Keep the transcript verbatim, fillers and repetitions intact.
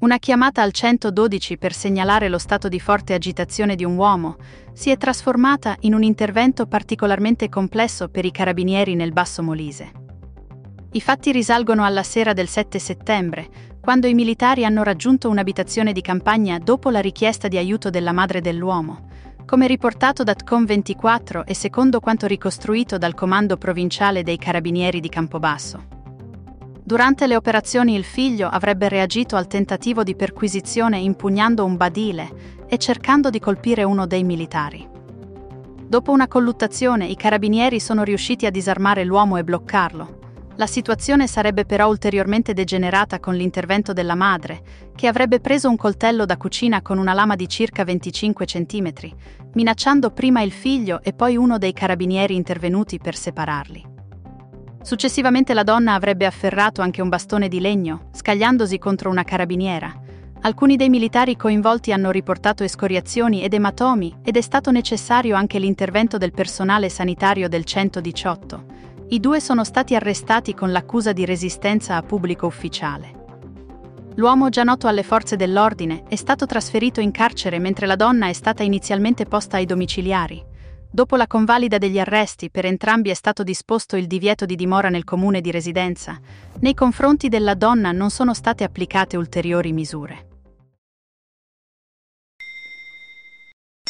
Una chiamata al centododici per segnalare lo stato di forte agitazione di un uomo si è trasformata in un intervento particolarmente complesso per i carabinieri nel Basso Molise. I fatti risalgono alla sera del sette settembre, quando i militari hanno raggiunto un'abitazione di campagna dopo la richiesta di aiuto della madre dell'uomo, come riportato da T C O M ventiquattro e secondo quanto ricostruito dal Comando Provinciale dei Carabinieri di Campobasso. Durante le operazioni il figlio avrebbe reagito al tentativo di perquisizione impugnando un badile e cercando di colpire uno dei militari. Dopo una colluttazione, i carabinieri sono riusciti a disarmare l'uomo e bloccarlo. La situazione sarebbe però ulteriormente degenerata con l'intervento della madre, che avrebbe preso un coltello da cucina con una lama di circa venticinque centimetri, minacciando prima il figlio e poi uno dei carabinieri intervenuti per separarli. Successivamente la donna avrebbe afferrato anche un bastone di legno, scagliandosi contro una carabiniera. Alcuni dei militari coinvolti hanno riportato escoriazioni ed ematomi ed è stato necessario anche l'intervento del personale sanitario del centodiciotto. I due sono stati arrestati con l'accusa di resistenza a pubblico ufficiale. L'uomo, già noto alle forze dell'ordine, è stato trasferito in carcere mentre la donna è stata inizialmente posta ai domiciliari. Dopo la convalida degli arresti, per entrambi è stato disposto il divieto di dimora nel comune di residenza. Nei confronti della donna non sono state applicate ulteriori misure.